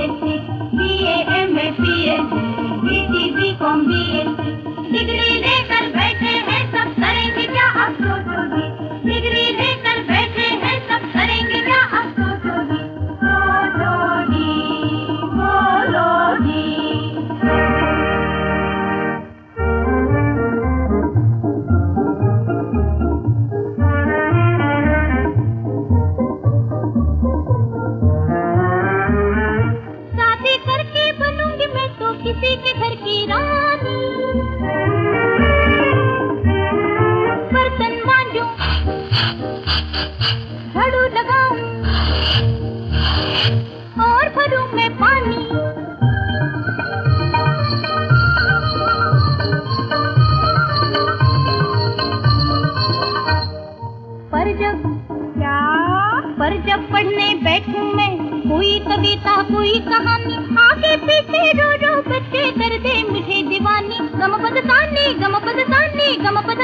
BSc, BA, MA, PhD, BT, BCom, BSc, degree लेकर बैठे हैं सब करेंगे क्या अब सोचोगी, डिग्री लेकर बैठे हैं सब करेंगे क्या अब सोचोगी, सोचोगी, बोलोगी। शादी करके बनूंगी मैं तो किसी के घर की रानी, बर्तन मांजूं, झाड़ू लगाऊं और भरूं मैं पानी। पर जब पढ़ने बैठूं मैं कोई कविता कोई कहानी, आगे पीछे रो रो बच्चे कर दे मुझे दीवानी। गम पदसानी गम पदसानी गम पद,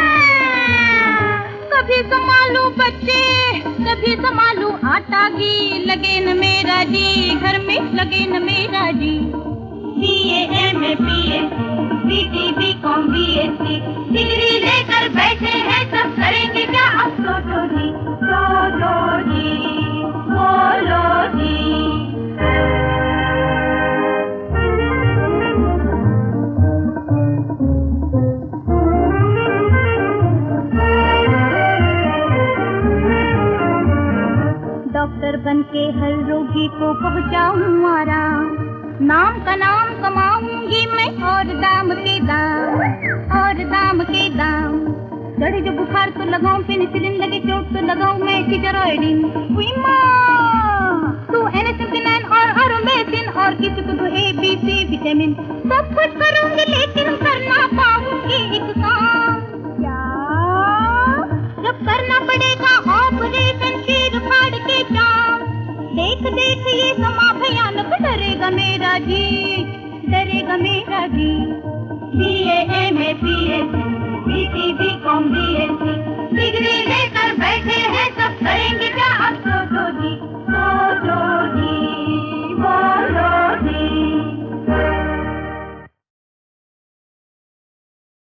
कभी संभालूं बच्चे कभी संभालूं आटा घी, लगे न मेरा जी घर में लगे न मेरा जी। BA, MA, PhD, BT, BCom, BSc, degree लेकर बैठे हैं सब करेंगे क्या अब सोचो जी, सोचो जी, बोलो जी। डॉक्टर बनके हर रोगी को पहुंचाऊं आराम, नाम का नाम कमाऊंगी मैं और दाम के दाम, और दाम के दाम। चढ़े जो बुखार तो लगाऊं, पेनिसिलिन लगे चोट तो लगाऊं मैं स्टेरॉइड। तू एनासिन और अरोमेसिन और किसी को तो ABC विटामिन, सब कुछ करूंगी लेकिन करना पाऊंगी एक काम। क्या? जब करना पड़ेगा ऑपरेशन चीर फाड़ के जान, देख देख ये समा भयानक डरेगा मेरा जी, डरेगा मेरा जी। BA, MA, PhD, BT, BCom,